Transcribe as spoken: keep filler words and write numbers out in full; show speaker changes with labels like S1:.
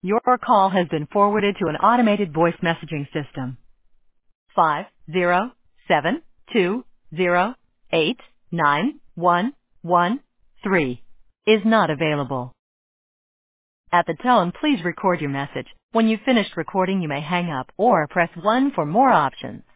S1: Your call has been forwarded to an automated voice messaging system. Five zero seven two zero eight nine one one three is not available. At the tone, please record your message. When you've finished recording, you may hang up or press one for more options.